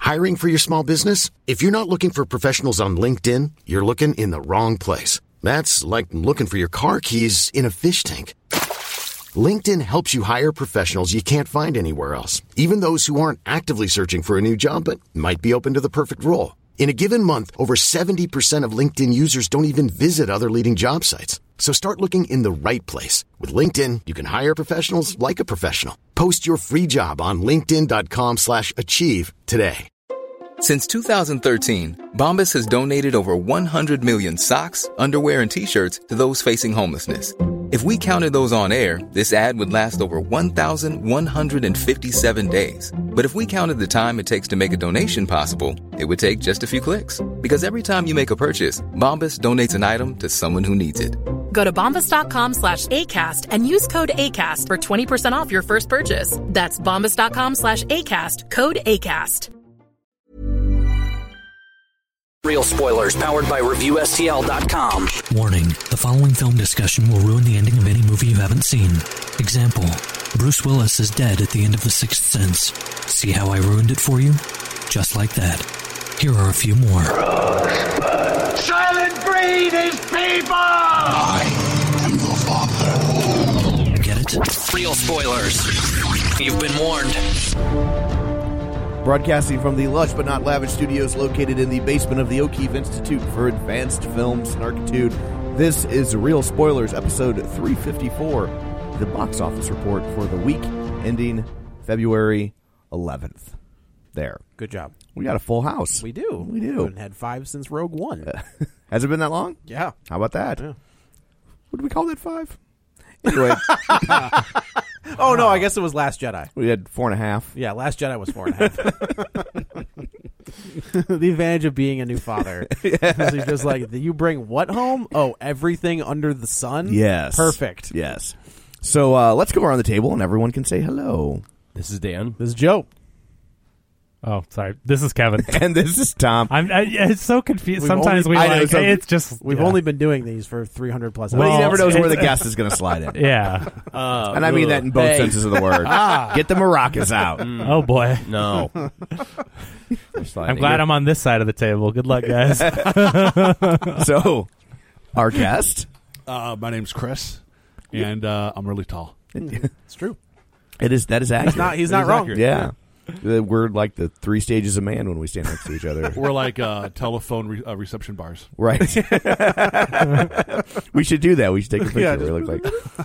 Hiring for your small business? If you're not looking for professionals on LinkedIn, you're looking in the wrong place. That's like looking for your car keys in a fish tank. LinkedIn helps you hire professionals you can't find anywhere else, even those who aren't actively searching for a new job but might be open to the perfect role. In a given month, over 70% of LinkedIn users don't even visit other leading job sites. So start looking in the right place. With LinkedIn, you can hire professionals like a professional. Post your free job on linkedin.com/achieve today. Since 2013, Bombas has donated over 100 million socks, underwear, and T-shirts to those facing homelessness. If we counted those on air, this ad would last over 1,157 days. But if we counted the time it takes to make a donation possible, it would take just a few clicks. Because every time you make a purchase, Bombas donates an item to someone who needs it. Go to bombas.com/ACAST and use code ACAST for 20% off your first purchase. That's bombas.com/ACAST, code ACAST. Real spoilers powered by ReviewSTL.com. Warning, the following film discussion will ruin the ending of any movie you haven't seen. Example, Bruce Willis is dead at the end of The Sixth Sense. See how I ruined it for you? Just like that. Here are a few more. Silent breed is people! I am the father. Get it? Real spoilers. You've been warned. Broadcasting from the lush but not lavish studios located in the basement of the O'Keefe Institute for Advanced Film Snarkitude, this is Real Spoilers, episode 354, the box office report for the week ending February 11th. There. Good job. We got a full house. We do. We do. We haven't had 5 since Rogue One. Has it been that long? Yeah. How about that? Yeah. What do we call that, 5? Anyway. Oh, no, I guess it was Last Jedi. We had 4.5. Yeah, Last Jedi was 4.5. The advantage of being a new father. Is he's just like, you bring what home? Oh, everything under the sun? Yes. Perfect. Yes. So let's go around the table and everyone can say hello. This is Dan. This is Joe. Oh, sorry. This is Kevin. And this is Tom. It's so confused. Sometimes it's just... We've only been doing these for 300 plus Well, hours. he never knows where the guest is going to slide in. Yeah. And I mean that in both senses of the word. Get the maracas out. Oh, boy. No. I'm glad I'm on this side of the table. Good luck, guys. So, our guest. My name's Chris, and I'm really tall. It's true. That is accurate. He's not wrong. Accurate. Yeah. We're like the 3 stages of man when we stand next to each other. We're like telephone reception bars. Right. We should do that. We should take a picture. Yeah, we look like.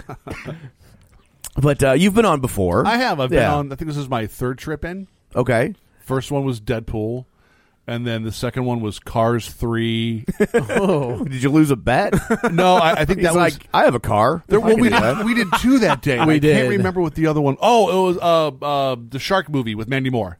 But you've been on before. I have. I've been on. I think this is my 3rd trip in. Okay. First one was Deadpool, and then the second one was Cars 3. Oh, did you lose a bet? No, I think that was like I have a car. We did 2 that day. I did. can't remember what the other one. Oh, it was the Shark movie with Mandy Moore.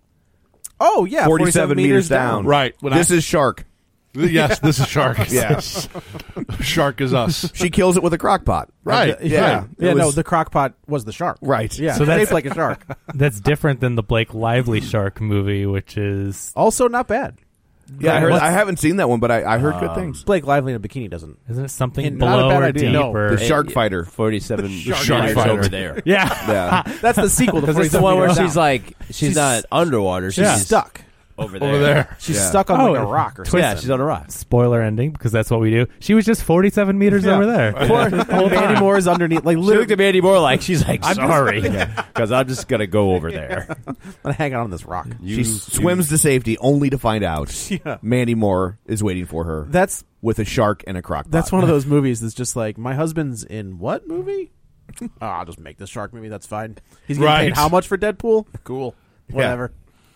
Oh, yeah. 47 meters down. Right. This is Shark. Yes, this is Shark. Yes. Shark is us. She kills it with a crock pot. Right. Yeah. No, the crock pot was the shark. Right. Yeah. So that's shaped like a shark. That's different than the Blake Lively shark movie, which is... Also not bad. Yeah, I haven't seen that one, but I heard good things. Blake Lively in a bikini doesn't. Isn't it something Not a below bad or idea. No. deeper? The Shark Fighter. 47 Shark meters Fighter. over there. Yeah. Yeah. That's the sequel to Because it's the 47 one where meters she's down. like, she's not underwater. She's stuck. over there. Over there. She's stuck on like a rock or something. Yeah, she's on a rock. Spoiler ending, because that's what we do. She was just 47 meters over there. Mandy Moore is underneath. Like, She looked at Mandy Moore like, she's like, I'm sorry. Because I'm just going to go over there. I'm gonna hang out on this rock. She swims to safety only to find out Mandy Moore is waiting for her. That's with a shark and a crock pot. That's one of those movies that's just like, my husband's in what movie? I'll just make this shark movie. That's fine. He's getting paid how much for Deadpool? Cool. Whatever.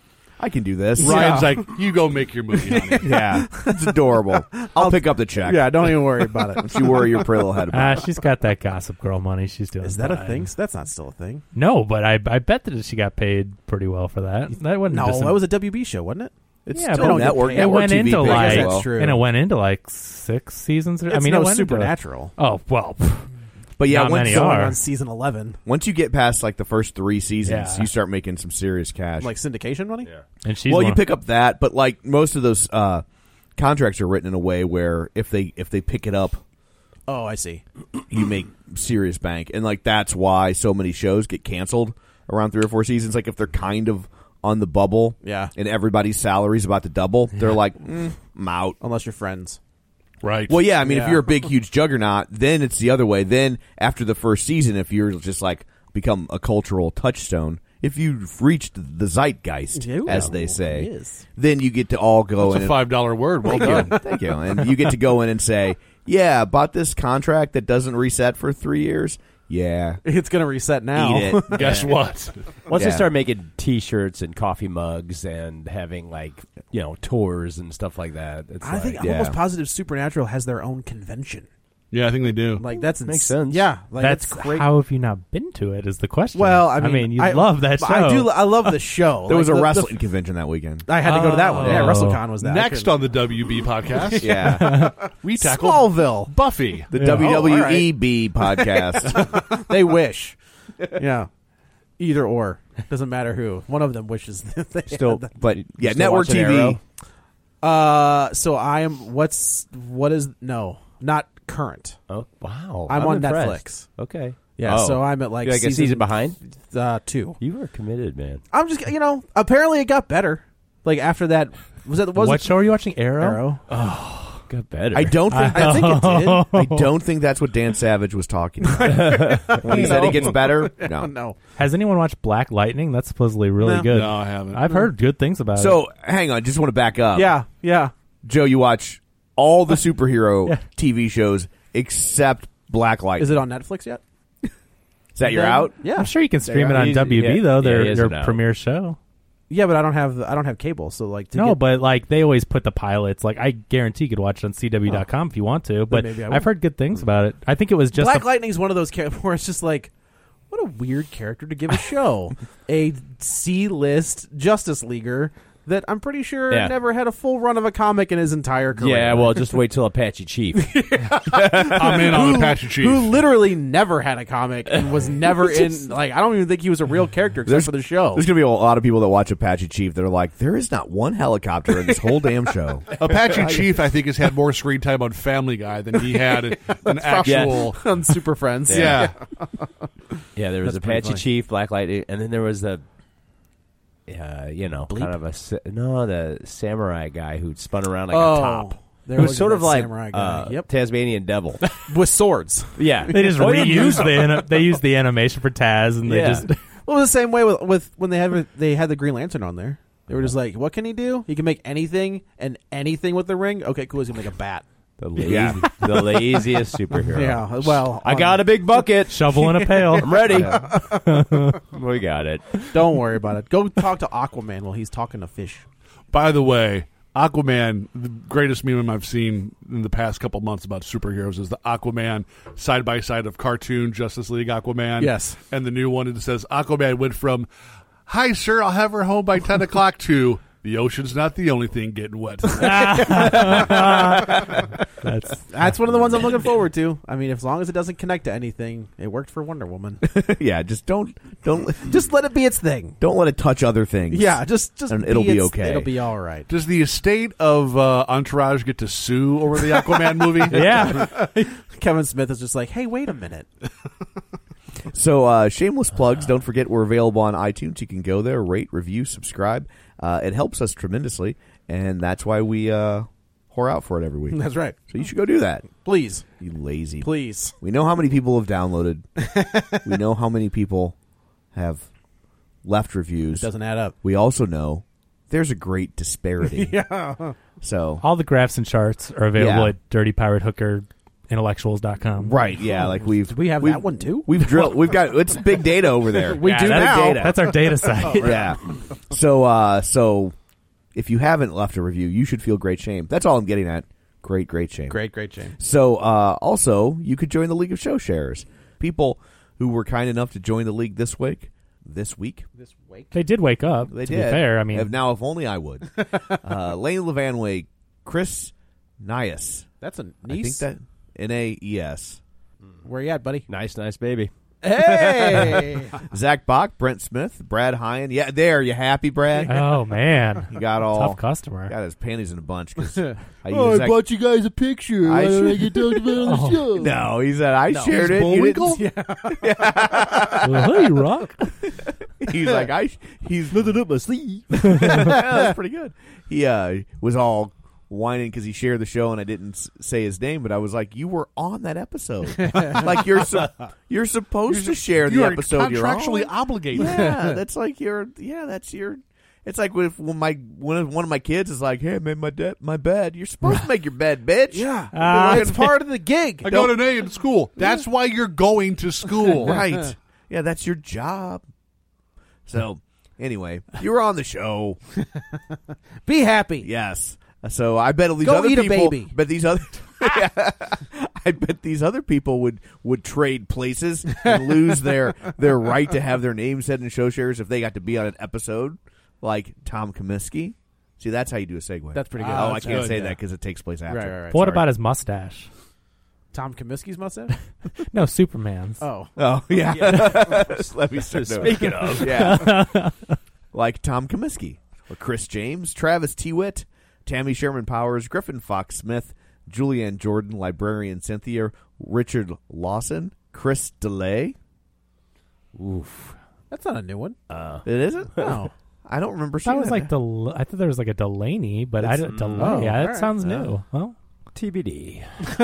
I can do this. Ryan's like, you go make your movie, honey. Yeah, it's adorable. I'll pick up the check. Yeah, don't even worry about it. Don't you worry your pretty little head about it. She's got that Gossip Girl money. She's doing. Is that fine. a thing? That's not still a thing. No, but I bet that she got paid pretty well for that. That wasn't. No, that was a WB show, wasn't it? It's yeah, still but network. It went TV into like, that's true. and it went into like 6 seasons. It's I mean, no it went Supernatural. Oh well. But yeah, not many going are on season 11. Once you get past like the first 3 seasons, you start making some serious cash, like syndication money. Yeah. And she's you pick up that, but like most of those contracts are written in a way where if they pick it up, oh, I see, you make serious bank, and like that's why so many shows get canceled around 3 or 4 seasons. Like if they're kind of on the bubble, Yeah. and everybody's salary's about to double, they're like, I'm out. Unless you're friends. Right. Well, yeah, I mean, if Yeah. you're a big, huge juggernaut, then it's the other way. Then after the first season, if you're just like become a cultural touchstone, if you've reached the zeitgeist, as they say, Yes. then you get to all go That's in. a $5 word. Well done. Thank you. And you get to go in and say, yeah, about this contract that doesn't reset for 3 years. Yeah. It's going to reset now. Eat it. Guess what? Once Yeah. they start making T-shirts and coffee mugs and having tours and stuff like that, it's I think I'm almost positive Supernatural has their own convention. Yeah, I think they do. Like that's Makes sense. Yeah, like That's great. how have you not been to it? Is the question. Well, I mean, you love that show. I do. I love the show. There was a Like, wrestling convention that weekend. I had to go to that one. Yeah, Oh. WrestleCon was that. Next on the WB podcast, Yeah. we tackled Smallville. Buffy. The Yeah. WWEB podcast. They wish. Yeah. Either or. Doesn't matter who. One of them wishes. That they Still, had but Yeah, still network watching TV. Arrow? So I am. No, not current. Oh wow! I'm on impressed. Netflix. Okay. Yeah, Oh. so I'm at like You're like a season behind. 2. You were committed, man. I'm just apparently it got better. Like after that, what show are you watching? Arrow. Oh, got better. I don't think I think it did. I don't think that's what Dan Savage was talking about. When he said it gets better, no. No. Has anyone watched Black Lightning? That's supposedly really No. good. No, I haven't. I've heard good things about it. So hang on, just want to back up. Yeah. Joe, you watch all the superhero TV shows except Black Lightning. Is it on Netflix yet? Is that you're out? Yeah. I'm sure you can stream it on He's- WB yeah, though. yeah, he is Their now. premiere show. Yeah, but I don't have cable, so like to No, get, but like they always put the pilots. Like I guarantee you could watch it on CW.com if you want to. But maybe I I've heard good things about it. I think it was just Black Lightning's one of those characters where it's just like, what a weird character to give a show. A C-list Justice Leaguer that I'm pretty sure Yeah. never had a full run of a comic in his entire career. Yeah, well, just wait till Apache Chief. I'm in on Apache Chief. Who literally never had a comic and was never in. Like, I don't even think he was a real character except for the show. There's going to be a lot of people that watch Apache Chief that are like, there is not one helicopter in this whole damn show. Apache Chief, I think, has had more screen time on Family Guy than he had an actual. on Super Friends. Yeah. Yeah, there was That's pretty Apache funny. Chief, Black Lightning, and then there was the, Bleep? kind of the samurai guy who spun around like Oh, a top. there It was was sort that of like samurai guy. Yep. Tasmanian Devil. With swords. Yeah, They just Oh, yeah, reused they used the animation for Taz, and they Yeah. just Well, the same way with when they had the Green Lantern on there. They were just like, what can he do? He can make anything and anything with the ring. Okay, cool. He's gonna make a bat. the laziest superhero. Yeah. Well, I got a big bucket. shovel in a pail. I'm ready. We got it. Don't worry about it. Go talk to Aquaman while he's talking to fish. By the way, Aquaman, the greatest meme I've seen in the past couple months about superheroes is the Aquaman side by side of cartoon Justice League Aquaman. Yes. And the new one, it says Aquaman went from, "Hi, sir, I'll have her home by 10 o'clock" to, "The ocean's not the only thing getting wet." That's one of the ones I'm looking forward to. I mean, as long as it doesn't connect to anything, it worked for Wonder Woman. Yeah, just don't Just let it be its thing. don't let it touch other things. Yeah, just And it'll be its- okay. It'll be all right. Does the estate of Entourage get to sue over the Aquaman movie? Yeah. Kevin Smith is just like, hey, wait a minute. So, shameless plugs. Don't forget we're available on iTunes. You can go there, rate, review, subscribe. It helps us tremendously, and that's why we whore out for it every week. That's right. So you should go do that. Please. You lazy. Please. We know how many people have downloaded. We know how many people have left reviews. It doesn't add up. We also know there's a great disparity. Yeah. So All the graphs and charts are available Yeah. at dirtypiratehooker.intellectuals.com. right, yeah, like Do we have that one too? We've drilled. We've got it's big data over there. We do that's now. data. That's our data site. Yeah. So if you haven't left a review, you should feel great shame. That's all I'm getting at. Great shame. Great shame. So also, you could join the League of Show Sharers. People who were kind enough to join the league this week. This week? They did wake up. They to did. be fair, I mean, if only I would. Lane Levanway, Chris Nias. That's a I think niece. that Naes. Where you at, buddy? Nice baby. Hey! Zach Bach, Brent Smith, Brad Hyan. Yeah, there. You happy, Brad? oh man, You got all tough customer. got his panties in a bunch. 'Cause I brought you guys a picture. I should- you talked about it on the show. No, he said I shared it. You Bullwinkle? didn't- Well, hey, Rock. He's like, he's nothing up my sleeve. That's pretty good. He was all whining because he shared the show and I didn't say his name, but I was like, you were on that episode. Like you're supposed to share the episode. You're contractually obligated. Yeah, that's like that's your. It's like when one of my kids is like, "Hey, I made my bed." You're supposed to make your bed, bitch. Yeah, it's part of the gig. I got an A in school. That's why you're going to school, right? Yeah, that's your job. So, anyway, you were on the show. Be happy. Yes. So I bet all these Go other eat people. a baby. But these other. I bet these other people would trade places and lose their right to have their name said in show shares if they got to be on an episode. Like Tom Comiskey. See, that's how you do a segue. That's pretty good. Oh, I can't say that because it takes place after. Right. What about his mustache? Tom Comiskey's mustache? No, Superman's. Oh, yeah. Let me start. Speaking of, yeah, like Tom Comiskey or Chris James, Travis Tewitt, Tammy Sherman Powers, Griffin Fox Smith, Julianne Jordan, Librarian Cynthia, Richard Lawson, Chris DeLay. Oof. That's not a new one. It isn't? No. I don't remember That seeing was like I thought there was like a Delaney, but I don't. Oh, yeah, that right. sounds new. Well, TBD.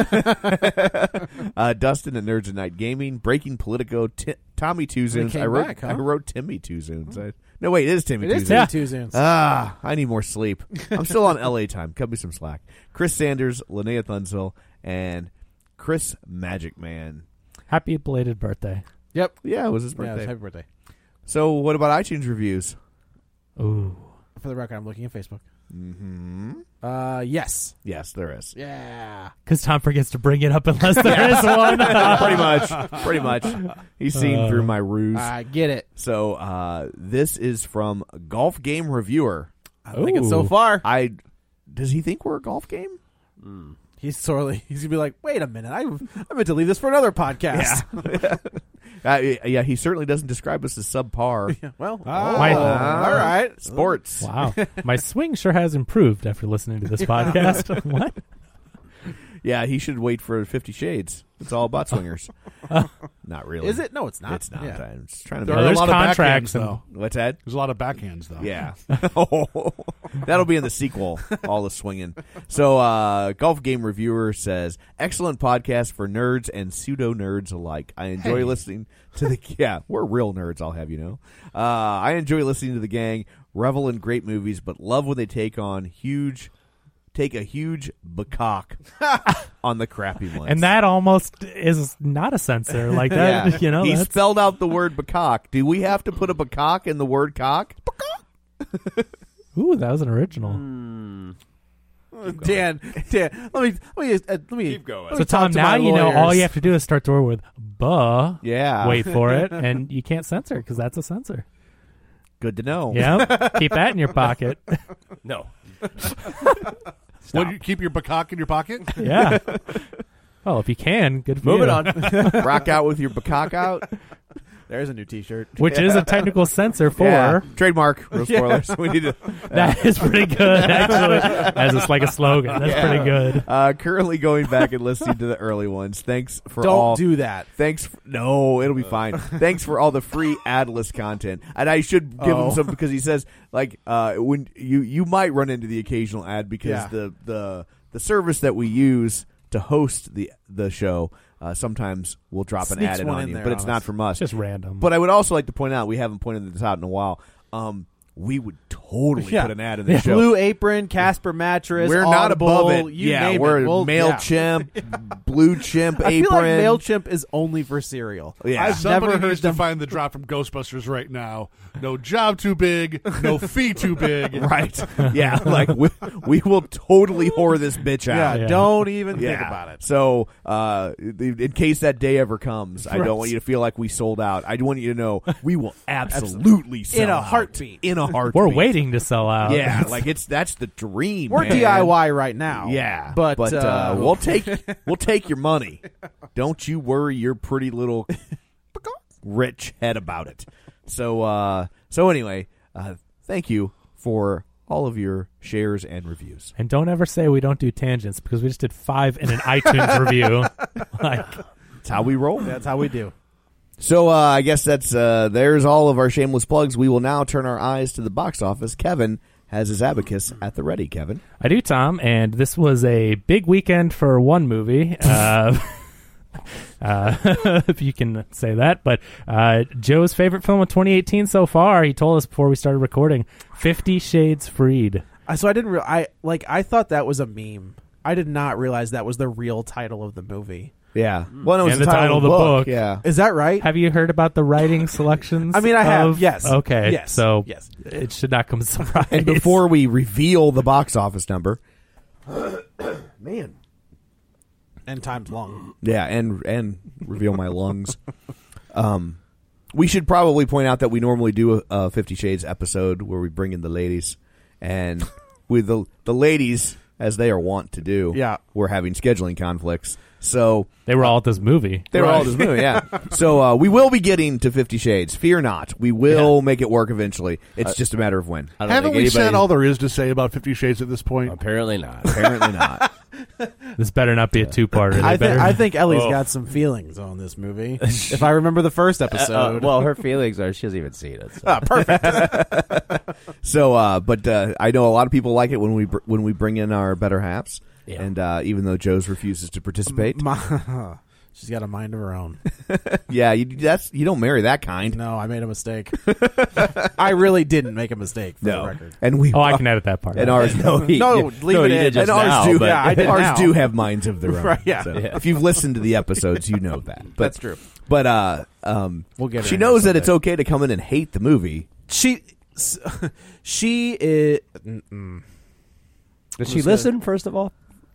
Dustin and Nerds at Night Gaming, Breaking Politico, Tommy Two Zunes. I wrote Timmy Two Zunes. No, wait, it is Timmy Two Zunes. It is Timmy Two Zunes. I need more sleep. I'm still on LA time. Cut me some slack. Chris Sanders, Linnea Thunsville, and Chris Magic Man. happy belated birthday. Yep. Yeah, it was his birthday. Yeah, happy birthday. So what about iTunes reviews? Ooh. For the record, I'm looking at Facebook. Mm-hmm. Yes. Yes, there is. Yeah. Because Tom forgets to bring it up unless there is one. Pretty much. He's seen through my ruse. I get it. So this is from Golf Game Reviewer. I like it so far. Does he think we're a golf game? He's gonna be like, wait a minute, I meant to leave this for another podcast. Yeah, he certainly doesn't describe us as subpar. Yeah, well, all right, sports. Wow, my swing sure has improved after listening to this podcast. What? Yeah, he should wait for 50 Shades. It's all about swingers. Not really. Is it? No, it's not. It's not. Yeah. I'm just trying to. There are a lot of backhands, and- though. What's that? There's a lot of backhands, though. Yeah. That'll be in the sequel, all the swinging. So, Golf Game Reviewer says, excellent podcast for nerds and pseudo-nerds alike. I enjoy listening to the... Yeah, we're real nerds, I'll have you know. I enjoy listening to the gang, revel in great movies, but love when they take a huge bacock on the crappy ones. And that almost is not a censor. Like that, Yeah. you know. He that's- spelled out the word bacock. Do we have to put a bacock in the word cock? Ooh, that was an original. Dan, let me Keep going. So Tom, now you know all you have to do is start the word with "buh." Yeah. Wait for it, and you can't censor because that's a censor. Good to know. Yeah, keep that in your pocket. No. What, you keep your bacock in your pocket? Yeah. Well, if you can, good for you. Moving on. Rock out with your bacock out. There's a new T-shirt, Which is a technical censor for. Yeah. Trademark. Real spoilers. We need to. That is pretty good, actually. As it's like a slogan. That's pretty good. Currently going back and listening to the early ones. Thanks for Don't all. do that. No, it'll be fine. Thanks for all the free adless content. And I should give him some because he says like when you might run into the occasional ad because the service that we use to host the show sometimes we'll drop an Sneaks ad one on in you, there but it's on not us. from us. It's just random. But I would also like to point out we haven't pointed this out in a while. We would totally put an ad in the show. Blue Apron, Casper Mattress. We're not above it. You name we're it. MailChimp, Blue Chimp, I Apron. feel like MailChimp is only for cereal. Yeah. I've Somebody never heard needs them. to find the drop from Ghostbusters right now. No job too big, no fee too big. Right. Yeah, like we will totally whore this bitch out. Yeah, don't even think about it. So, in case that day ever comes, I don't want you to feel like we sold out. I want you to know we will absolutely sell In a out. heartbeat. In a heartbeat. We're waiting to sell out. Yeah, like that's the dream. We're man. DIY right now. Yeah, but we'll take your money. Don't you worry your pretty little rich head about it. So anyway, thank you for all of your shares and reviews. And don't ever say we don't do tangents because we just did 5 in an iTunes review. Like, That's how we roll. That's how we do. So I guess that's there's all of our shameless plugs. We will now turn our eyes to the box office. Kevin has his abacus at the ready. Kevin, I do, Tom, and this was a big weekend for one movie. If you can say that, but Joe's favorite film of 2018 so far. He told us before we started recording, 50 Shades Freed. So I didn't. I thought that was a meme. I did not realize that was the real title of the movie. Yeah. Well, it was and the title of the book. Yeah. Is that right? Have you heard about the writing selections? I mean, I have. Yes. Okay. Yes. So yes. It should not come as a surprise. And before we reveal the box office number, man, and time's long. Yeah, and reveal my lungs. We should probably point out that we normally do a 50 Shades episode where we bring in the ladies, and with the ladies, as they are wont to do, we're having scheduling conflicts. So they were all at this movie. They were all at this movie, yeah. So we will be getting to 50 Shades. Fear not. We will make it work eventually. It's just a matter of when. Haven't we said all there is to say about 50 Shades at this point? Apparently not. Apparently not. This better not be a two-parter. I think Ellie's got some feelings on this movie. If I remember the first episode. Well, her feelings are she hasn't even seen it. So. Perfect. So, but I know a lot of people like it when we bring in our better halves. Yeah. And even though Joe's refuses to participate, she's got a mind of her own. Yeah, you don't marry that kind. No, I made a mistake. I really didn't make a mistake. For the record, and I can edit that part. And ours, leave it in. And ours do. Yeah, I did. Ours do have minds of their own. Right, yeah. So if you've listened to the episodes, you know that. But, that's true. But we'll get. She knows that it's okay to come in and hate the movie. She is. Does she listen? First of all.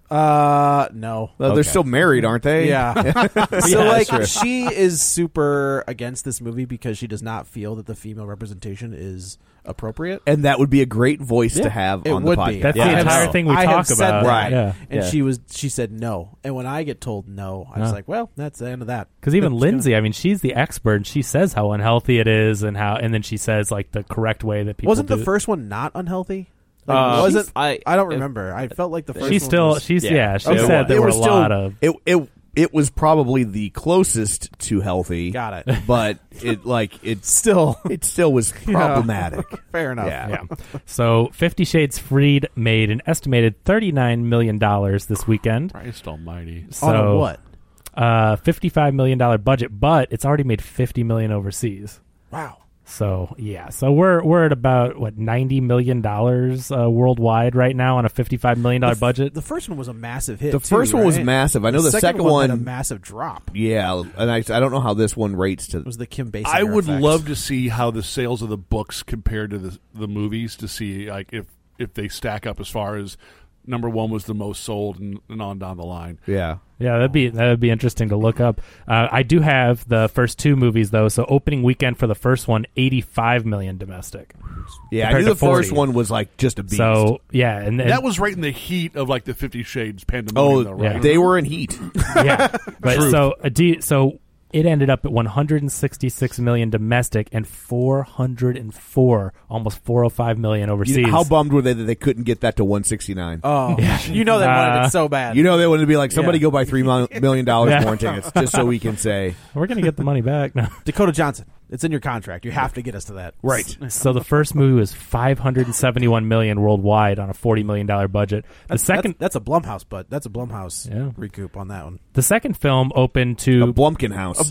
No. Well, they're still married, aren't they? Yeah. So she is super against this movie because she does not feel that the female representation is appropriate. And that would be a great voice to have on the podcast. That's the entire thing we talk about. Right. Yeah. And she said no. And when I get told no, I was like, well, that's the end of that. Because even Lindsay, I mean, she's the expert, and she says how unhealthy it is, and then she says like the correct way that people Wasn't do the first one not unhealthy? Wasn't I don't remember. I felt like the first she one said there were a lot of it was probably the closest to healthy. Got it. But it still was problematic. Fair enough. Yeah. So 50 Shades Freed made an estimated $39 million this weekend. Christ almighty. So on what? $55 million budget, but it's already made $50 million overseas. Wow. So so we're at about $90 million worldwide right now on a $55 million budget. The first one was a massive hit. The first one was massive. I know the second one had a massive drop. Yeah, and I don't know how this one rates to. It was the Kim Basinger I would effect. love to see how the sales of the books compared to the movies to see like if they stack up as far as number one was the most sold and on down the line. Yeah. Yeah, that would be interesting to look up. I do have the first two movies though. So opening weekend for the first one, $85 million domestic. Yeah, I knew the first one was like just a beast. So yeah, and that was right in the heat of like the 50 Shades pandemonium. Oh, right? They were in heat. Yeah, but so it ended up at $166 million domestic and $404, almost $405 million overseas. How bummed were they that they couldn't get that to $169? Oh, yeah. You know they wanted it so bad. You know they wanted to be like, somebody go buy $3 million more in tickets just so we can say we're going to get the money back. No. Dakota Johnson. It's in your contract. You have to get us to that. Right. So the first movie was $571 million worldwide on a $40 million budget. That's a Blumhouse, but that's a Blumhouse recoup on that one. The second film opened to a Blumkin house.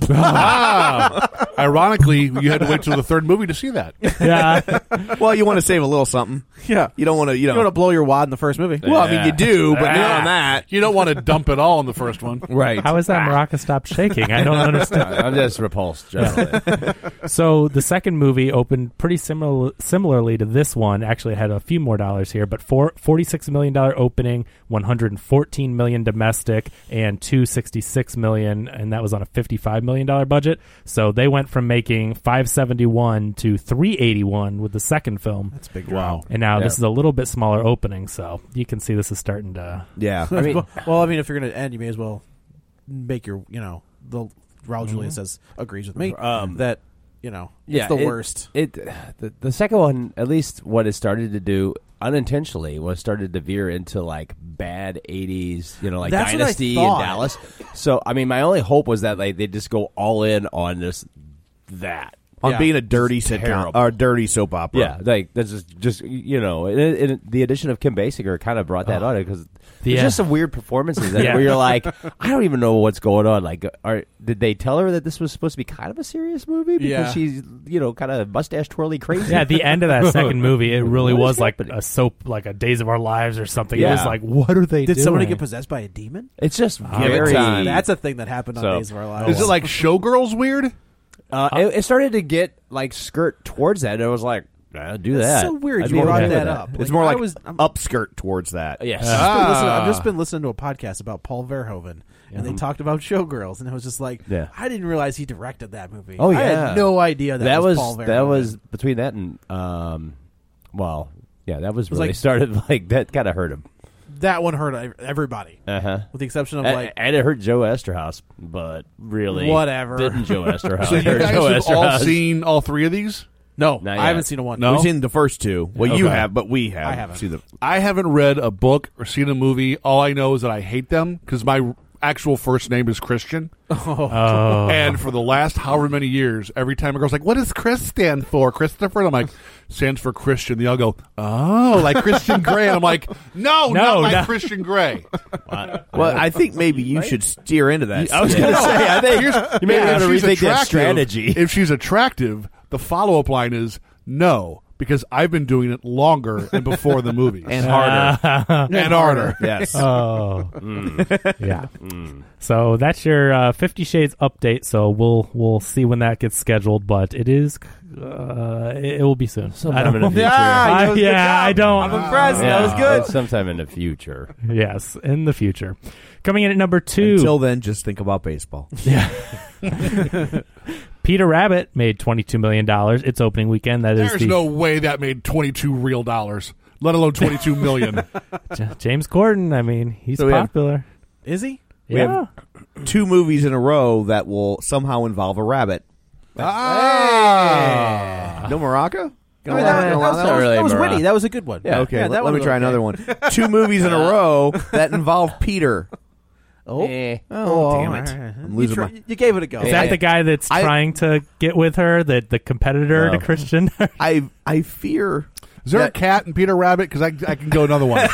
Ironically, you had to wait till the third movie to see that. Yeah. Well, you want to save a little something. Yeah. You don't want to. You don't want to blow your wad in the first movie. Well, I mean, you do, but not on that. You don't want to dump it all in the first one, right? How is that maraca stopped shaking? I don't understand. I'm just repulsed. Generally. So the second movie opened pretty similarly to this one. Actually, it had a few more dollars here, but $46 million opening, $114 million domestic, and $266 million, and that was on a $55 million budget. So they went from making $571 to $381 with the second film. That's a big wow. And now this is a little bit smaller opening, so you can see this is starting to. Yeah. I mean, if you're going to end, you may as well make your, the Raul Julia says agrees with me that. It's the worst. The second one, at least what it started to do, unintentionally was started to veer into like bad 80s, like That's Dynasty what I and thought. Dallas. So I mean, my only hope was that like they just go all in on that. On being a dirty sitcom or dirty soap opera. Yeah, like that's just the addition of Kim Basinger kind of brought that on it because there's just some weird performances where you're like, I don't even know what's going on. Like, did they tell her that this was supposed to be kind of a serious movie because she's kind of mustache twirly crazy? Yeah, at the end of that second movie, it really was like a soap, like a Days of Our Lives or something. Yeah. It was like, what are they doing? Did somebody get possessed by a demon? It's just very. That's a thing that happened on Days of Our Lives. Is it like Showgirls weird? It started to get like skirt towards that, and it was like, do that. It's so weird I'd you be brought okay with that up. It's more like upskirt towards that. Yes. I've just been listening to a podcast about Paul Verhoeven, and they talked about Showgirls, and it was just like, I didn't realize he directed that movie. Oh yeah, I had no idea that was Paul Verhoeven. That was between that and that was really like, started like that kind of hurt him. That one hurt everybody, with the exception of and it hurt Joe Esterhaus, but really, whatever. Didn't Joe Esterhaus? So you guys have all seen all three of these? No, I haven't seen one. No? We've seen the first two. Well, you have, but we have. I haven't. I haven't read a book or seen a movie. All I know is that I hate them because my actual first name is Christian. And for the last however many years, every time a girl's like, what does Chris stand for? Christopher? And I'm like, stands for Christian. They all go, oh, like Christian Grey. And I'm like, no, not like Christian Grey. Well, I think maybe you should steer into that. I was going to say, I think you may want to rethink that strategy. If she's attractive, the follow-up line is no, because I've been doing it longer and before the movies. And harder. And harder. Yes. Oh. Yeah. So that's your 50 Shades update. So we'll see when that gets scheduled, but it is it will be soon. Sometime in the future. I don't. I'm impressed. That was good. Sometime in the future. Yes, in the future. Coming in at number 2. Until then, just think about baseball. Yeah. Peter Rabbit made $22 million its opening weekend. There's no way that made $22 real, let alone $22 million. James Corden, I mean, he's popular. Is he? We have 2 movies in a row that will somehow involve a rabbit. No maraca? That was witty. That was a good one. Yeah, okay, let me try another one. 2 movies in a row that involve Peter. Oh, damn it. I'm losing you gave it a go. Is that the guy that's trying to get with her, the competitor to Christian? I fear... Is there a cat in Peter Rabbit? Because I can go another one.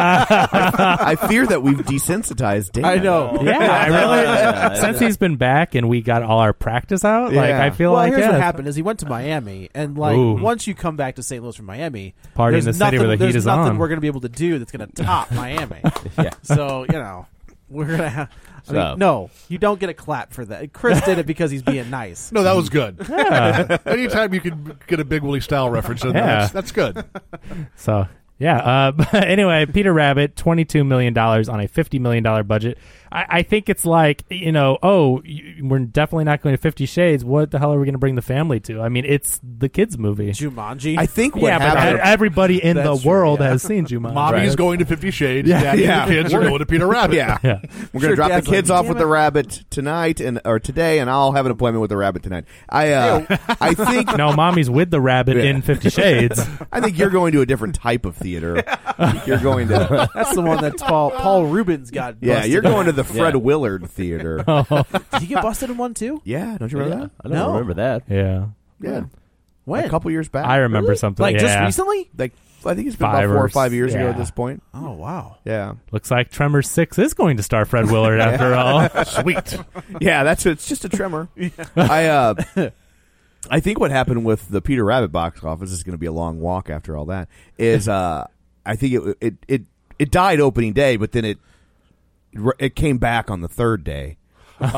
I fear that we've desensitized Dan. I know. Yeah, I really. Since he's been back and we got all our practice out, like I feel like here's what happened: is he went to Miami, and once you come back to St. Louis from Miami, party in the city where the heat is on. There's nothing we're going to be able to do that's going to top Miami. So we're going to have. No, you don't get a clap for that. Chris did it because he's being nice. No, that was good. Yeah. Anytime you can get a Big Willie style reference in there, that's good. So, anyway, Peter Rabbit, $22 million on a $50 million budget. I think it's like, we're definitely not going to 50 Shades. What the hell are we going to bring the family to? I mean, it's the kids' movie. Jumanji. I think what happened... but everybody in the world has seen Jumanji. Mommy's going to 50 Shades. Daddy and the kids are going to Peter Rabbit. We're going to drop the kids off with the rabbit tonight or today, and I'll have an appointment with the rabbit tonight. I think... No, Mommy's with the rabbit in 50 Shades. I think you're going to a different type of theater. You're going to... That's the one that Paul Rubens got busted. Yeah, you're going to the Fred Willard Theater. Did he get busted in one too? Yeah, don't you remember that? I don't remember that. Yeah. When? A couple years back. I remember something. Like just recently? Like I think it's been about 4 or 5 years ago at this point. Oh wow. Yeah. Looks like Tremors 6 is going to star Fred Willard after all. Sweet. Yeah, it's just a tremor. I think what happened with the Peter Rabbit box office is going to be a long walk after all that. Is I think it died opening day, but then it came back on the third day. That's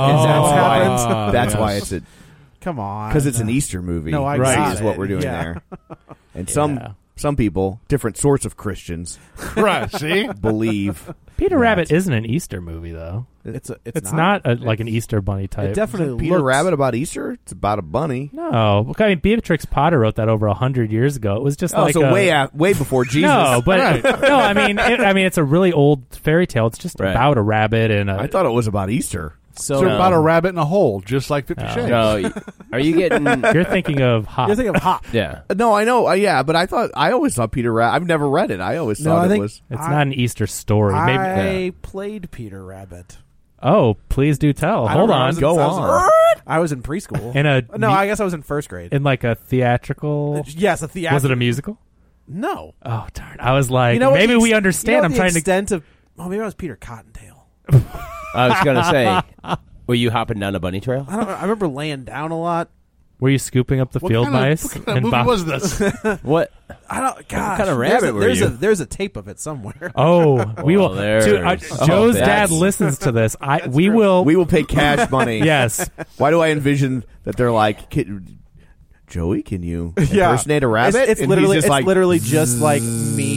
why it's a... Come on. Because it's an Easter movie. No, I got is it. what we're doing there. And some people, different sorts of Christians, believe... Peter Rabbit isn't an Easter movie, though. It's not like an Easter bunny type. It definitely Peter Rabbit about Easter? It's about a bunny. No. I mean, Beatrix Potter wrote that over 100 years ago. It was just way before Jesus. No, but I mean, it's a really old fairy tale. It's just about a rabbit and I thought it was about Easter. So about a rabbit in a hole, just like 50 Shades. No, are you getting? You're thinking of Hop. You're thinking of Hop. Yeah. No, I know. Yeah, but I always thought Peter Rabbit. I've never read it. I always thought it was. It's not an Easter story. Maybe I played Peter Rabbit. Oh, please do tell. Hold on. Go on. I was in preschool. I guess I was in first grade. In like a theatrical. Yes, a theatrical. Was it a musical? No. Oh darn! I was like, maybe we understand. I'm trying to. Oh, maybe I was Peter Cottontail. I was gonna say, were you hopping down a bunny trail? I remember laying down a lot. Were you scooping up the field mice? What kind of movie was this? What? I don't. God, what kind of rabbit were you? There's a tape of it somewhere. Oh, we will. Joe's dad listens to this. We will pay cash money. Yes. Why do I envision that they're like, Joey, can you impersonate a rabbit? It's literally just like me,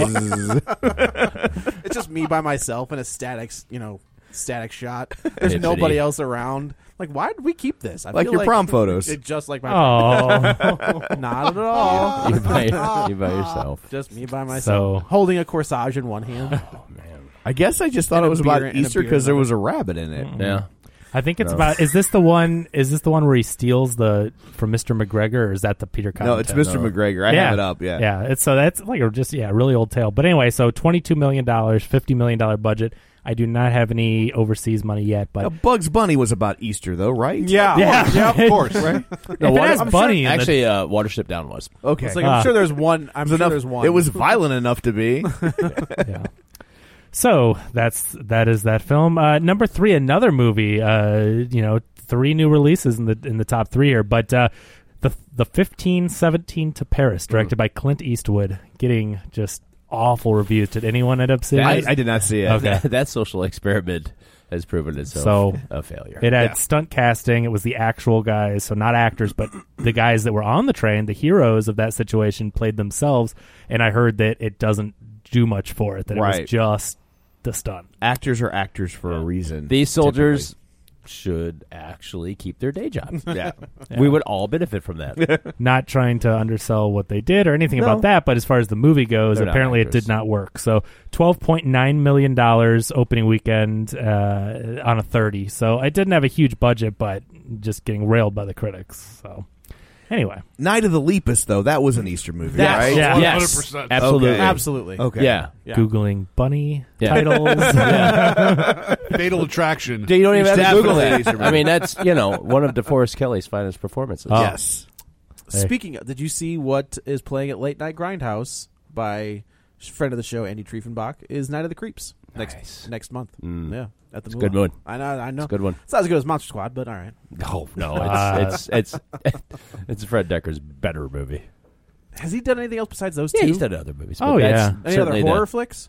it's just me by myself in a static shot. There's nobody else around. Like, why did we keep this? I like feel your prom photos. It's just like my prom. Not at all. You by yourself. Just me by myself. Holding a corsage in one hand. Oh, man. I guess I just thought it was about Easter because there was a rabbit in it. Mm-hmm. Yeah. I think it's about. Is this the one where he steals from Mr. McGregor, or is that the Peter Cottontail? No, it's Mr. McGregor. I have it up. Yeah, yeah. That's like a really old tale. But anyway, so $22 million, $50 million budget. I do not have any overseas money yet, but Bugs Bunny was about Easter, though, right? Yeah, of course. Right? No, it has bunny. Actually, Watership Down was okay. It's like, I'm sure there's one. There's one. It was violent enough to be. Yeah. So that is that film. Number 3, another movie. 3 new releases in the top 3 here, but the 1517 to Paris, directed by Clint Eastwood, getting just awful reviews. Did anyone end up seeing it? I did not see it. Okay. That social experiment has proven itself a failure. It had stunt casting. It was the actual guys, so not actors, but the guys that were on the train, the heroes of that situation, played themselves. And I heard that it doesn't do much for it, that it was just the stunt. Actors are actors for a reason. These soldiers should actually keep their day jobs. Yeah. We would all benefit from that. Not trying to undersell what they did or anything about that, but as far as the movie goes, apparently it did not work. So $12.9 million opening weekend on a 30. So it didn't have a huge budget, but just getting railed by the critics. So anyway. Night of the Lepus, though, that was an Easter movie, right? Yeah. 100%. Absolutely. Okay. Absolutely. Okay. Yeah. Googling bunny titles. Fatal Attraction. You don't even have to Google Definitely that. I mean, that's, one of DeForest Kelly's finest performances. Yes. Speaking of, did you see what is playing at Late Night Grindhouse by friend of the show, Andy Triefenbach, is Night of the Creeps next month. Yeah. At the it's a good one. I know. It's a good one. It's not as good as Monster Squad, but all right. Oh, no. It's Fred Decker's better movie. Has he done anything else besides those Yeah, two? he's done other movies. Oh, yeah. Any other horror flicks?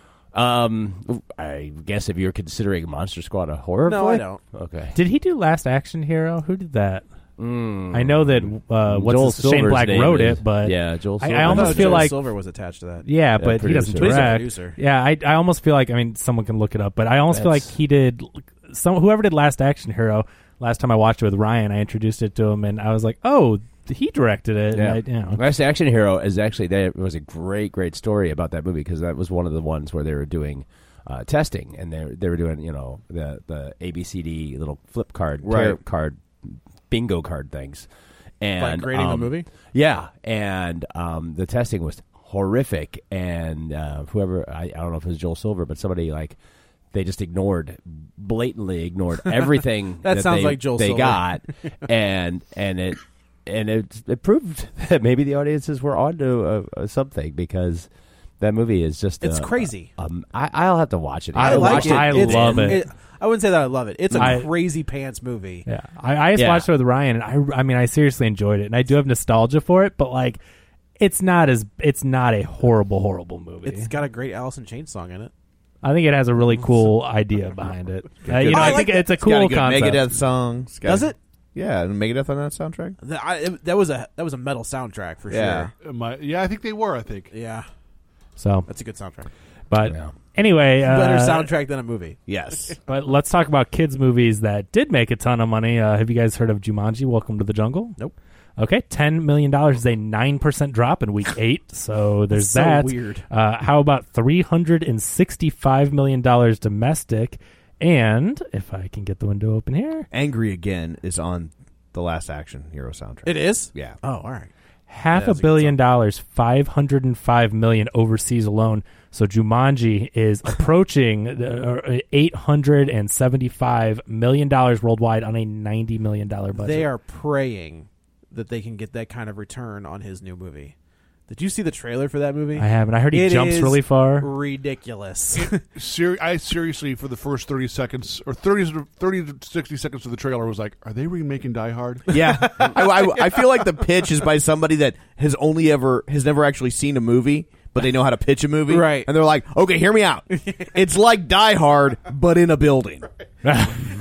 I guess if you're considering Monster Squad a horror No, flick? I don't. Okay. Did he do Last Action Hero? Who did that? I know that Joel Shane Black Silver's wrote name it, but Joel Silver. I almost feel Joel like Silver was attached to that. Yeah, but he doesn't producer. direct. Producer. Yeah, I almost feel like, someone can look it up, but I almost feel like he did. Whoever did Last Action Hero. Last time I watched it with Ryan, I introduced it to him, and I was like, "Oh, he directed it." Yeah. Last Action Hero is actually there was a great story about that movie because that was one of the ones where they were doing testing and they were doing the ABCD little flip card card bingo card things. And like grading the movie? Yeah, and the testing was horrific. And whoever, I don't know if it was Joel Silver, but somebody they just blatantly ignored everything that sounds like Joel they Silver. got, and it proved that maybe the audiences were onto something because that movie is just it's crazy. I'll have to watch it. I like it. I love it. I wouldn't say that I love it. It's a crazy pants movie. Yeah, I just watched it with Ryan, and I seriously enjoyed it, and I do have nostalgia for it, but it's not a horrible movie. It's got a great Alice in Chains song in it. I think it has a really cool idea behind it. I think it's a cool concept. Megadeth song. Does it? Yeah, Megadeth on that soundtrack. That was a metal soundtrack for sure. Yeah, I think they were. Yeah. So that's a good soundtrack. But anyway, better soundtrack than a movie. Yes. But let's talk about kids' movies that did make a ton of money. Have you guys heard of Jumanji? Welcome to the Jungle. Nope. Okay, $10 million is a 9% drop in week 8, so there's that. Weird. How about $365 million domestic And if I can get the window open here. Angry Again is on the Last Action Hero soundtrack. It is? Yeah. Oh, all right. $500 million, $505 million overseas alone. So Jumanji is approaching $875 million worldwide on a $90 million budget. They are praying that they can get that kind of return on his new movie. Did you see the trailer for that movie? I haven't. I heard he jumps really far. Ridiculous. I seriously, for the first 30 seconds or 30 to 60 seconds of the trailer, was like, "Are they remaking Die Hard?" Yeah, I feel like the pitch is by somebody that has never actually seen a movie, but they know how to pitch a movie, right? And they're like, "Okay, hear me out. It's like Die Hard, but in a building." You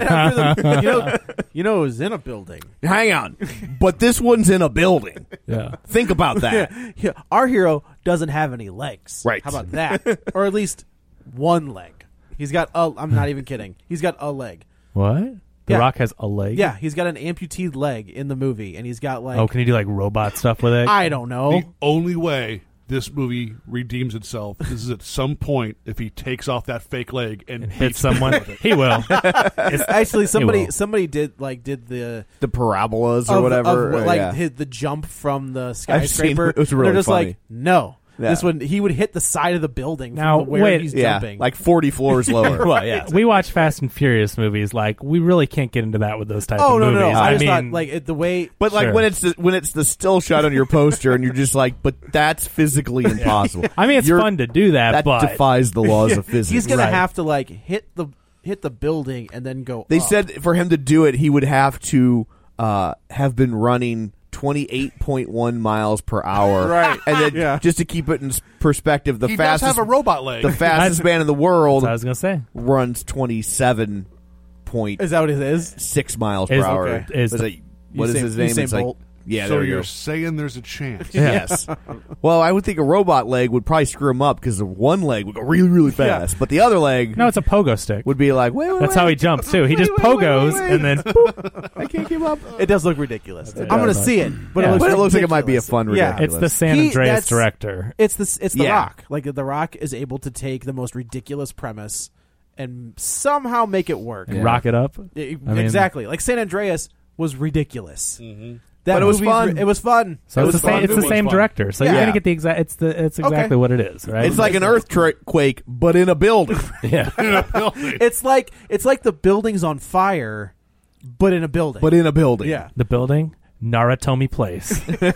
know, it was in a building. Hang on, but this one's in a building. Yeah, think about that. Yeah. Our hero doesn't have any legs. Right? How about that? Or at least one leg. He's got I'm not even kidding. He's got a leg. What? The Rock has a leg? Yeah, he's got an amputee leg in the movie, and he's got like. Oh, can he do like robot stuff with it? I don't know. The only way this movie redeems itself is at some point if he takes off that fake leg and hits someone. He will. Actually, somebody did the parabolas or whatever, hit the jump from the skyscraper. It was really they're just funny. like, no. Yeah. This one, he would hit the side of the building Now, from where he's yeah, jumping. like 40 floors lower. Well, yeah. We watch Fast and Furious movies. Like, we really can't get into that with those types of no, movies. no. I just mean, thought, like, the way... But, like, when it's the still shot on your poster and you're just like, but that's physically impossible. I mean, it's fun to do that, but... That defies the laws of physics. He's going to have to, like, hit the building and then go They up. said for him to do it, he would have to have been running 28.1 miles per hour. Right. And then just to keep it in perspective, he does have a robot leg. The fastest man in the world I was going to say. runs 27 point. Is that what it is? 6 miles per hour. Okay. What is his name? Usain It's like, Bolt. yeah, so there you you're go. saying there's a chance. Yes. Well, I would think a robot leg would probably screw him up because the one leg would go really, really fast, but the other leg No, it's a pogo stick. would be like, wait. That's how he jumps, too. He just pogos and then... Boop. I can't keep up. It does look ridiculous. I'm going to see it, but Yeah. it Looks like it might be a fun ridiculous. It's the San Andreas director. It's the Yeah. Rock. Like, The Rock is able to take the most ridiculous premise and somehow make it work. Yeah. Rock it up. Exactly. Like San Andreas was ridiculous. Mm-hmm. But it was fun. It was fun. So it's the same director. So you're Yeah. going to get the exact. It's exactly what it is, right? It's like an earthquake, but in a building. Yeah. It's like the building's on fire, but in a building. Yeah. The building, Naratomi Place.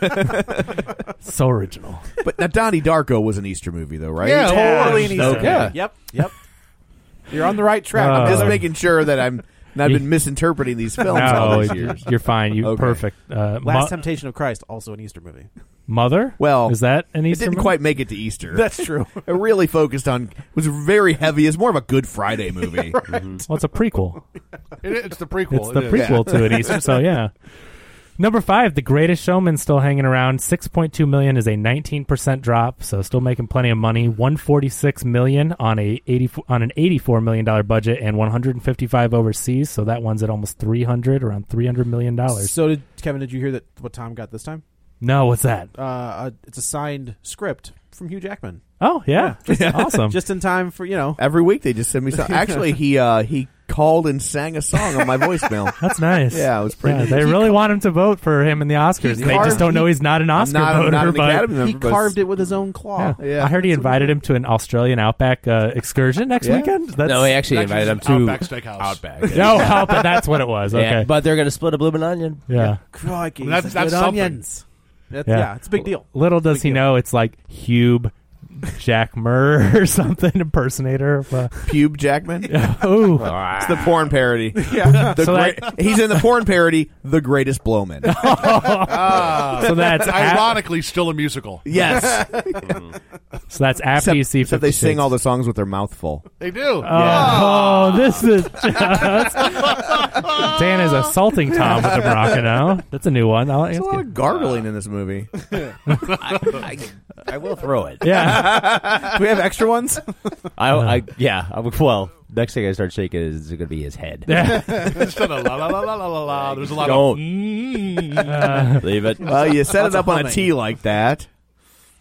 So original. But now Donnie Darko was an Easter movie, though, right? Yeah, totally an Easter Okay. movie. Yep. You're on the right track. I'm just making sure that I've been misinterpreting these films all these years. You're fine. You Okay. perfect. Last Temptation of Christ, also an Easter movie. Mother? Well, is that an Easter It didn't movie? quite make it to Easter. That's true. It really focused on. Was very heavy. It's more of a Good Friday movie. Right. Well, it's a prequel. It's the prequel. It's the prequel to an Easter. So yeah. Number 5, The Greatest Showman, still hanging around. $6.2 million is a 19% drop, so still making plenty of money. $146 million on an $84 million budget, and $155 overseas. So that one's at almost around $300 million. So, Kevin, did you hear what Tom got this time? No, what's that? It's a signed script from Hugh Jackman. Oh yeah, awesome! Just in time for Every week they just send me something. Actually, he called and sang a song on my voicemail. That's nice. Yeah, it was pretty. Yeah, they really want him to vote for him in the Oscars. They just don't know he's not an Oscar voter. Not an but Academy member, he carved it with his own claw. Yeah. I heard he invited him to an Australian Outback excursion next weekend. No, he actually invited him to Outback Steakhouse. Outback. No, Outback. That's what it was. Okay, Yeah, but they're going to split a bloomin' onion. yeah. Crikey, That's good something. onions. Yeah, it's a big deal. Little does he know it's like Hube Jack Murr or something impersonator of Pube Jackman. Oh, It's the porn parody. Yeah. He's in the porn parody, The Greatest Blowman. so that's Ironically, still a musical. Yes. so that's after you see. Except they 50 sing Shades. all the songs with their mouth full. They do. Oh, this is just... Dan is assaulting Tom with a Morocco. That's a new one. There's a lot of gargling in this movie. I will throw it. Yeah. Do we have extra ones? Well, next thing I start shaking is going to be his head. Instead of la la la la la la la, there's a lot Don't. of Leave it. Well, you set it Lots up of on a humming. T like that.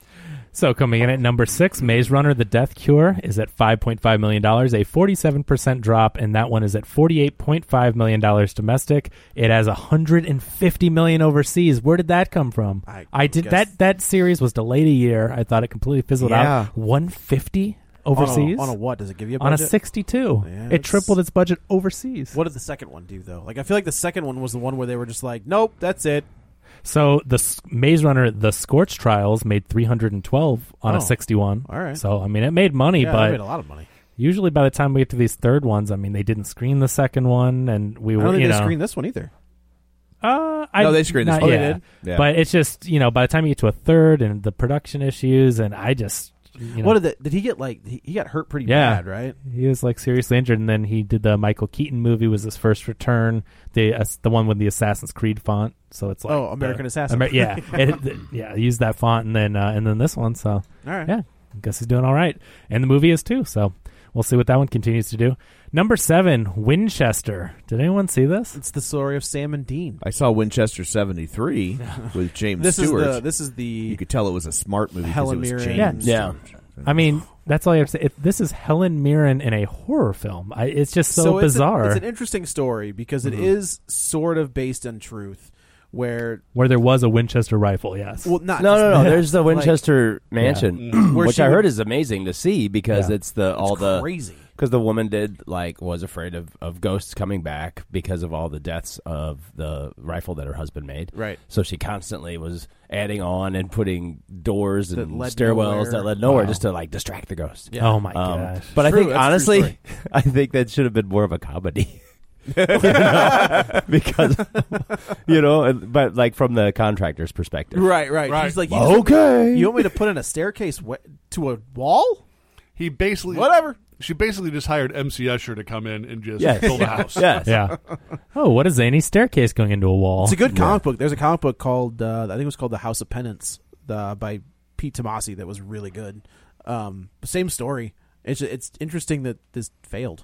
So coming in at number 6, Maze Runner: The Death Cure is at $5.5 million, a 47% drop, and that one is at $48.5 million domestic. It has $150 million overseas. Where did that come from? I did that series was delayed a year. I thought it completely fizzled out. $150 overseas on a what? Does it give you a budget? On a 62? Yeah, it tripled its budget overseas. What did the second one do though? Like I feel like the second one was the one where they were just like, nope, that's it. So the Maze Runner: The Scorch Trials made $312 on a 61. All right. So I mean, it made money, but it made a lot of money. Usually, by the time we get to these third ones, I mean, they didn't screen the second one, and we were. I don't think they screened this one either. No, they screened this one. Yeah. They did. Yeah. But it's just by the time you get to a third, and the production issues, and I just. What did he get? Like he got hurt pretty bad, right? He was like seriously injured, and then he did the Michael Keaton movie. Was his first return, the one with the Assassin's Creed font. So it's like American Assassin. He used that font, and then this one. So all right, yeah, I guess he's doing all right, and the movie is too. So we'll see what that one continues to do. Number 7, Winchester. Did anyone see this? It's the story of Sam and Dean. I saw Winchester 73 with James Stewart. This is the. You could tell it was a smart movie. Helen it was Mirren. James Yeah. Stewart. I mean, that's all you have to say. This is Helen Mirren in a horror film. It's just so bizarre. It's an interesting story because it is sort of based on truth. Where there was a Winchester rifle, yes. Well, no. There's the Winchester mansion, which I heard is amazing to see because it's crazy. Because the woman was afraid of ghosts coming back because of all the deaths of the rifle that her husband made. Right. So she constantly was adding on and putting doors and led stairwells that led nowhere just to distract the ghost. Yeah. Oh my gosh! But I think honestly, I think that should have been more of a comedy. Because but from the contractor's perspective, right. He's like, okay, you want me to put in a staircase to a wall? He basically whatever. She basically just hired MC Escher to come in and just build a house. Yes. Yeah. Oh, what a zany staircase going into a wall. It's a good comic book. There's a comic book called I think it was called The House of Penance by Pete Tomasi that was really good. Same story. It's interesting that this failed.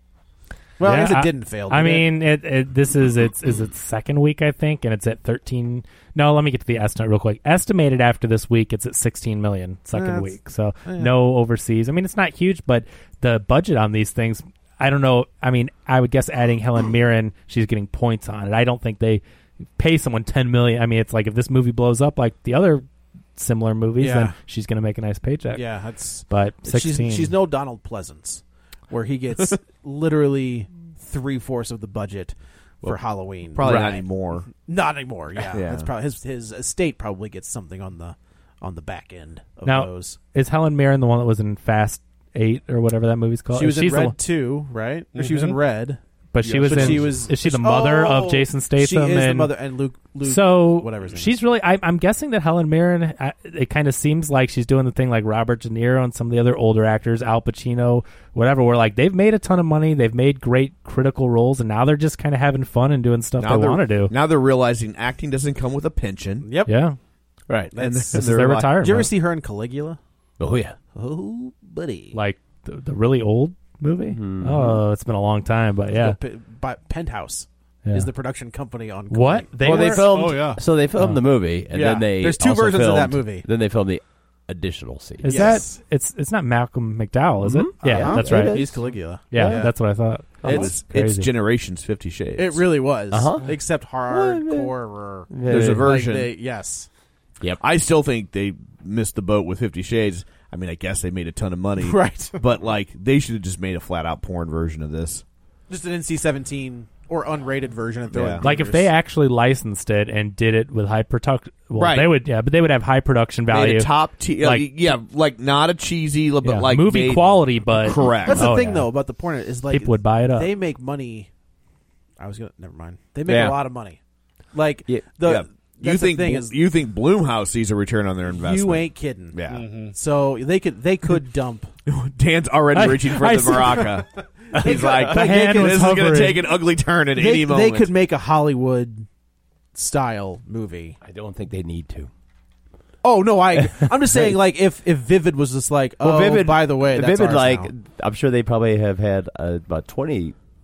Well, I guess it didn't fail. I mean, this is its second week, I think, and it's at 13. No, let me get to the estimate real quick. Estimated after this week, it's at 16 million second week. So no overseas. I mean, it's not huge, but the budget on these things, I don't know. I mean, I would guess adding Helen Mirren, she's getting points on it. I don't think they pay someone $10 million. I mean, it's like if this movie blows up like the other similar movies, then she's going to make a nice paycheck. Yeah, that's. But 16. She's no Donald Pleasance, where he gets literally 3/4 of the budget for Halloween. Probably not anymore. Not anymore. Yeah, that's probably his estate probably gets something on the back end of those. Is Helen Mirren the one that was in Fast 8 or whatever that movie's called? She was in Red 2, right? Or she was in Red. But she was is she the mother of Jason Statham? She is the mother, and Luke so whatever his name she's is. really. I'm guessing that Helen Mirren. It kind of seems like she's doing the thing like Robert De Niro and some of the other older actors, Al Pacino, whatever. Where like they've made a ton of money, they've made great critical roles, and now they're just kind of having fun and doing stuff they want to do. Now they're realizing acting doesn't come with a pension. Yep. Yeah. Right. And this is their retirement. Did you ever see her in Caligula? Oh yeah. Oh, buddy. Like the really old movie? Mm-hmm. Oh, it's been a long time, but yeah. Penthouse is the production company on what? They filmed. So they filmed the movie, and then they there's two versions of that movie. Then they filmed the additional scene. Is that it's not Malcolm McDowell, is it? Yeah, that's right. He's Caligula. Yeah, that's what I thought. It's Generations 50 Shades. It really was. Except hardcore. There's a version. Yes. Yep. I still think they missed the boat with 50 Shades. I mean, I guess they made a ton of money. Right. But, they should have just made a flat-out porn version of this. Just an NC-17 or unrated version of Like, if they actually licensed it and did it with high production... Well, right. They would, but they would have high production value. Made a top tier... not a cheesy, but movie quality, but... Correct. That's the thing, though, about the porn is, people would buy it up. They make money... Never mind. They make a lot of money. You think Blumhouse sees a return on their investment? You ain't kidding. Yeah. Mm-hmm. So they could dump. Dan's already reaching for the maraca. He's like, this is going to take an ugly turn at any moment. They could make a Hollywood style movie. I don't think they need to. Oh no, I'm just saying, if Vivid was just like, Vivid, by the way, that's Vivid, ours now. I'm sure they probably have had about 20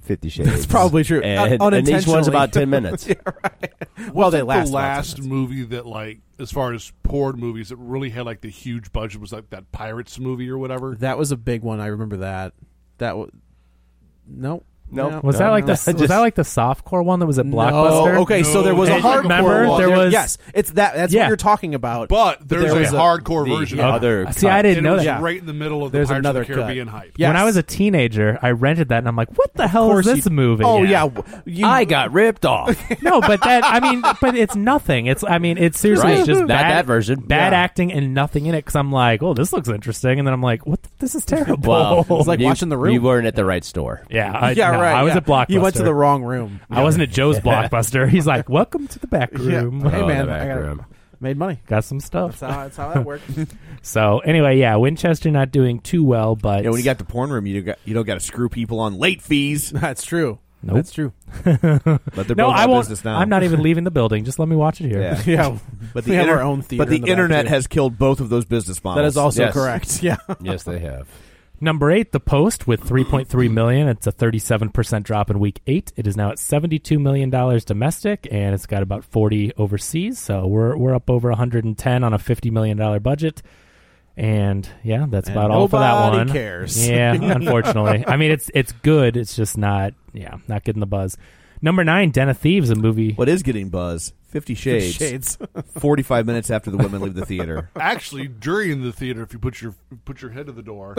50 Shades. That's probably true. And each one's about 10 minutes. Yeah, right. Well, they last. The last movie that, like, as far as porn movies, that really had like the huge budget was like that Pirates movie or whatever. That was a big one. I remember that. That was No. Was that like the softcore one that was at Blockbuster? Okay, so there was a hardcore remember? one. There was yes, it's that. That's what you're talking about. But there's a hardcore version. See, I didn't know it that. was right in the middle of There's the Pirates another of the Caribbean hype. Yes. When I was a teenager, I rented that, and I'm like, "What the hell is this movie?" Oh yeah, I got ripped off. No, but but it's nothing. It's seriously Right. it's just Not bad, that version. bad acting and nothing in it. Because I'm like, "Oh, this looks interesting," and then I'm like, "What? This is terrible." Well, it's like watching The Room. You weren't at the right store. Yeah, right. I was at Blockbuster. You went to the wrong room. I wasn't at Joe's Blockbuster. He's like, "Welcome to the back room." Yeah. Hey man, the back I room. made money. Got some stuff. That's how that works. So anyway, yeah, Winchester not doing too well, but when you got the porn room, you don't got to screw people on late fees. That's true. Nope. That's true. But they're both I out won't. business now. I'm not even leaving the building. Just let me watch it here. Yeah. Yeah, But we have our own theater. But the in the back, internet too. has killed both of those business models. That is also Yes. correct. Yeah. Yes, they have. Number 8, The Post with $3.3 million. It's a 37% drop in week 8. It is now at $72 million domestic, and it's got about 40 overseas. So we're up over 110 on a $50 million budget. And yeah, that's about all for that one. Nobody cares. Yeah, unfortunately. I mean, it's good. It's just not getting the buzz. Number 9, Den of Thieves, a movie. What is getting buzz? 50 Shades. 45 minutes after the women leave the theater. Actually, during the theater, if you put your head to the door,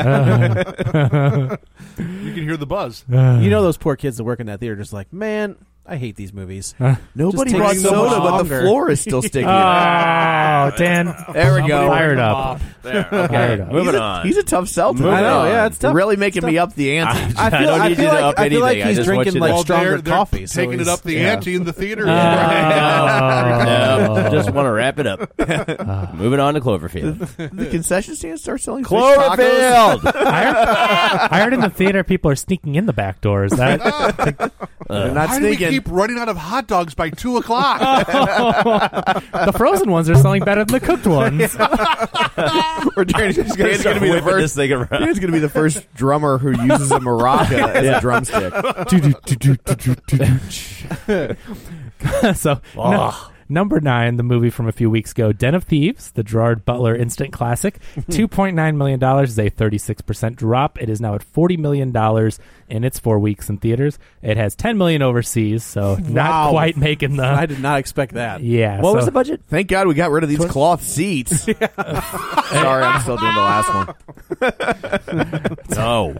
you can hear the buzz. You know those poor kids that work in that theater just like, man, I hate these movies. Nobody Just brought takes so soda, much but the longer. floor is still sticking. Oh, Dan. There we go. Fired up. There. Okay. Fired up. Moving on. He's a tough sell to Moving I know, on. yeah, it's tough. You're really making me up the ante. I feel don't need you to up I feel like anything. I he's just want drinking you to- like Well, stronger they're coffee. so taking it he's- up the ante in the theater. No, just want to wrap it up. Moving on to Cloverfield. The concession stand starts selling fish Cloverfield. tacos. I heard in the theater people are sneaking in the back doors. That They're not How do we sneaking. keep running out of hot dogs by 2 o'clock? the frozen ones are selling better than the cooked ones. He's going to be the Whipping this first. thing around. He's going to be the first drummer who uses a maraca as a drumstick. So number 9, the movie from a few weeks ago, Den of Thieves, the Gerard Butler instant classic. $2.9 million is a 36% drop. It is now at $40 million in its 4 weeks in theaters. It has $10 million overseas, so not quite making the... I did not expect that. Yeah. What was the budget? Thank God we got rid of these cloth seats. Sorry, I'm still doing the last one. No.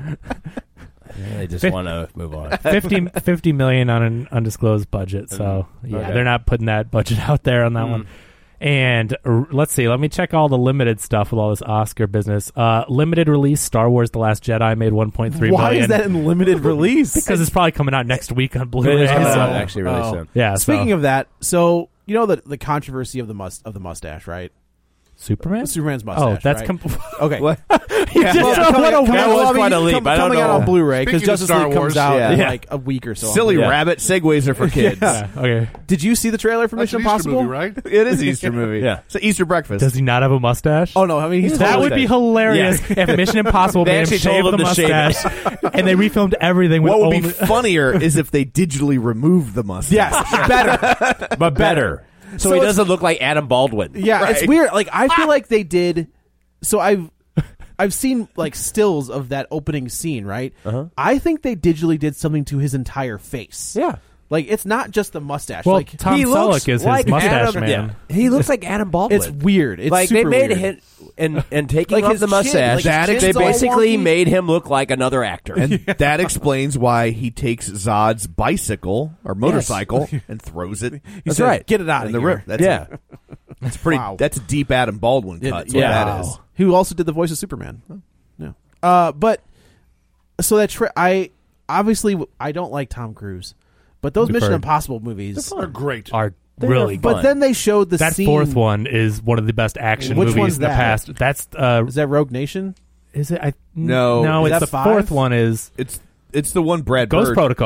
I just want to move on. 50 million on an undisclosed budget. So they're not putting that budget out there on that one. And let's see. Let me check all the limited stuff with all this Oscar business. Limited release: Star Wars: The Last Jedi made $1.3 million. Why is that in limited release? Because it's probably coming out next week on It Blu-ray. is coming so- out actually really soon. Yeah. Speaking of that, so you know the controversy of the mustache, right? Superman? Superman's mustache. Oh, that's right? Okay. What? Yeah, Well, what a coming- weird- That was I mean, quite a leap. I don't coming out know. on Blu-ray because Speaking of Justice Star League Wars, comes out in yeah. like a week or so. Silly Yeah. rabbit segues are for kids. Yeah, okay. Did you see the trailer for That's Mission an Easter Impossible? movie, right? It is an Easter movie. Yeah. It's an Easter breakfast. Does he not have a mustache? Oh no, I mean he's That totally would be dead. hilarious if Mission Impossible They made him actually shave told the him to shave mustache, and they refilmed everything with What would only... be funnier is if they digitally removed the mustache. Yes, better. But better. So he it's- doesn't look like Adam Baldwin. Yeah, it's Right. weird. Like I feel like they did. So I've seen like stills of that opening scene, right? I think they digitally did something to his entire face. Yeah. Like it's not just the mustache. Well, like Tom he looks Selleck is like his mustache Adam, man. Yeah. He looks like Adam Baldwin. it's weird. It's like super they made weird. him and taking Like off his the chin, mustache. like his They chin's all basically wonky. made him look like another actor. And that explains why he takes Zod's bicycle or motorcycle and throws it. He That's said, right. "Get it out in of the here." rip. That's Yeah. That's pretty. Wow. That's a deep Adam Baldwin cut. That's what yeah. that is. Who also did the voice of Superman? Yeah. But so that I don't like Tom Cruise, but those We've Mission heard. Impossible movies They're great. Are really But fun. then they showed the that scene. fourth one is one of the best action Which movies one's in the that? past. That's Is that Rogue Nation? is it? No. no. Is It's that the 5? fourth one. Is It's the one Brad Ghost Bird. Protocol.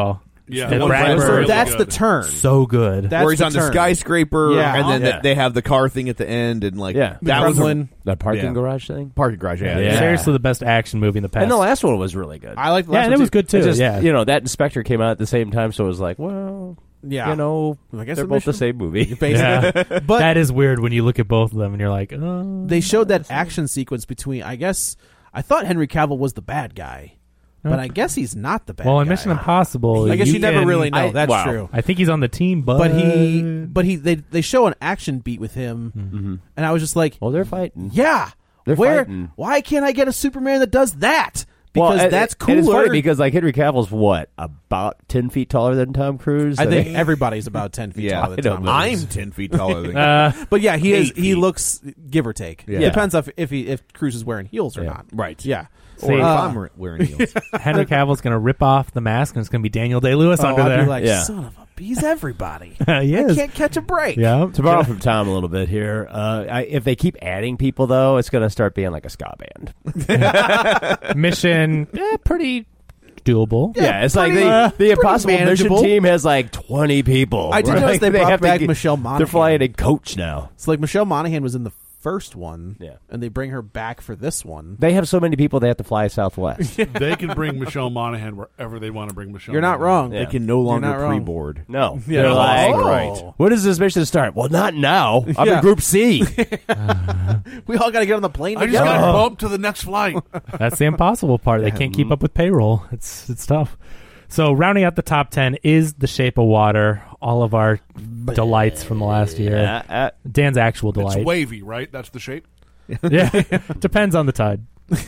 Yeah, And one Brad was Bird. really That's good. the turn. So good. That's where he's on the turn. skyscraper, Yeah. and then Yeah. they have the car thing at the end, and like Yeah. that was Kremlin. That parking Yeah. garage thing. parking garage. Yeah, Yeah. Seriously, the best action movie in the past. And the last one was really good. I like the yeah, last and one it was too. good too. It's just, yeah, you know, that Inspector came out at the same time, so it was like, well, Yeah. you know, I guess they're the both the mission- same movie. Basically. Yeah. But that is weird when you look at both of them and you're like, oh. they showed that action sequence between. I thought Henry Cavill was the bad guy, but I guess he's not the bad. Well, guy. in Mission Impossible, I guess you never can- really know. That's wow. true. I think he's on the team, but They show an action beat with him, and I was just like, Well, they're fighting. yeah, They're fighting. Why can't I get a Superman that does that? Because Well, that's and it's cooler. funny because like Henry Cavill's what, about 10 feet taller than Tom Cruise? I think everybody's about 10 feet Yeah, taller than I Tom know. Cruise. I'm 10 feet taller than But yeah, he is. 8 He feet. looks, give or take. Yeah. Depends if Cruise is wearing heels or Yeah. not. right. Yeah. See, Or if I'm wearing heels. Henry Cavill's going to rip off the mask, and it's going to be Daniel Day-Lewis under I'd there. be like, Yeah. son of a. He's everybody. He I is. can't catch a break. Yeah. To borrow from Tom a little bit here, if they keep adding people, though, it's going to start being like a ska band. Mission, pretty doable. Yeah, it's like pretty, the Impossible Mission manageable. team has like 20 people. I did right? notice they brought have to back get- Michelle Monaghan. They're flying a coach now. It's like Michelle Monaghan was in the first one, Yeah. and they bring her back for this one. They have so many people they have to fly Southwest. They can bring Michelle Monaghan wherever they want to bring Michelle. You're not Monaghan. wrong. Yeah. They can no longer not wrong. pre-board. No. Yeah. They're like, Oh. right. when does this mission start? Well, not now. I'm Yeah. in Group C. We all got to get on the plane I just together. got bumped to the next flight. That's the impossible part. They can't keep up with payroll. It's tough. So rounding out the top 10 is The Shape of Water. All of our delights from the last year. Dan's actual delight. It's wavy, right? That's the shape. Yeah, depends on the tide.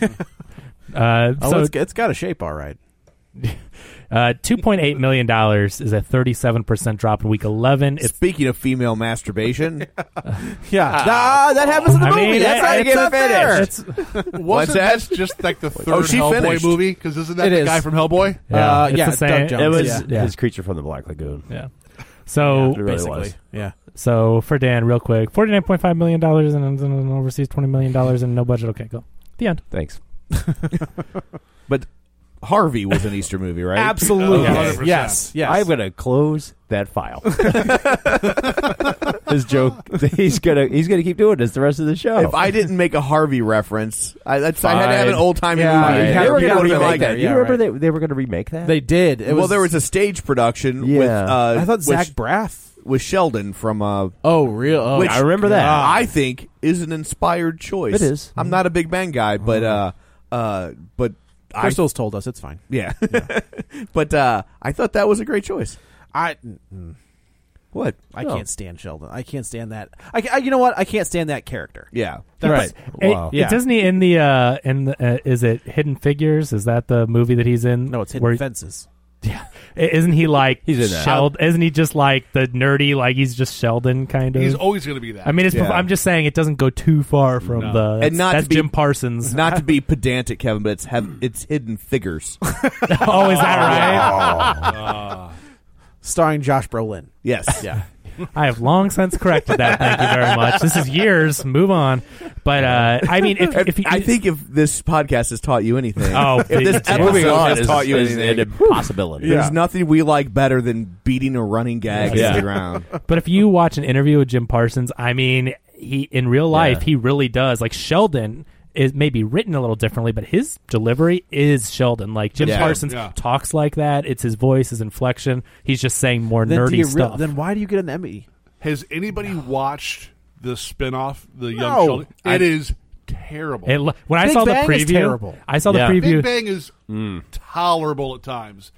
So it's got a shape, all right. $2.8 million is a 37% drop in week 11. It's Speaking of female masturbation, Yeah, that happens in the I movie. mean, That's how you it's get fair. it's Wasn't that? that just like the third Oh, she Hellboy finished. movie? Because isn't that It the is. guy from Hellboy? it's yeah, the same. Doug Jones. It was Yeah. his creature from the Black Lagoon. Yeah. So It really Basically, was. yeah. So for Dan, real quick, $49.5 million and overseas $20 million and no budget. Okay, go. The end. Thanks. but Harvey was an Easter movie, right? Absolutely. Okay. 100%. Yes. I'm going to close that file. His joke. He's gonna keep doing this the rest of the show. If I didn't make a Harvey reference, I had to have an old timey Yeah, movie. you they were you going gotta to remake remake that. that. Yeah, You remember right. they were going to remake that? They did. Well, there was a stage production with Yeah. I thought with- Zach Braff. with Sheldon from Oh, real? Oh, which I remember that. I think is an inspired choice. It is. I'm not a Big Bang guy, but Crystal's told us it's fine. yeah. But I thought that was a great choice. I What? No. can't stand Sheldon. I can't stand that. I you know what? I can't stand that character. Yeah. Right. Wow. Yeah. Doesn't he in the is it Hidden Figures? Is that the movie that he's in? No, it's Where- Hidden Fences. Isn't he like He's in that. Sheldon? Isn't he just like the nerdy? Like he's just Sheldon kind of. He's always going to be that. I mean, it's. Yeah. I'm just saying it doesn't go too far from No. the. And not that's to be- Jim Parsons. Not to be pedantic, Kevin, but it's Hidden Figures. Oh, is that right? Starring Josh Brolin. Yes. Yeah. I have long since corrected that. Thank you very much. This is years. Move on. But I mean, if you, I think if this podcast has taught you anything, Oh, if this yeah. episode Moving on has is taught you an anything, impossibility. there's nothing we like better than beating a running gag Yeah. into the ground. But if you watch an interview with Jim Parsons, I mean, he in real life Yeah. he really does. Like Sheldon is maybe written a little differently, but his delivery is Sheldon. Like Jim Yeah. Parsons Yeah. talks like that. It's his voice, his inflection. He's just saying more Then, do nerdy you stuff. then why do you get an Emmy? Has anybody watched the spinoff, The Young No. Sheldon? It is terrible. When I Big saw Bang the is preview, terrible. I saw Yeah. the preview. Big Bang is tolerable at times,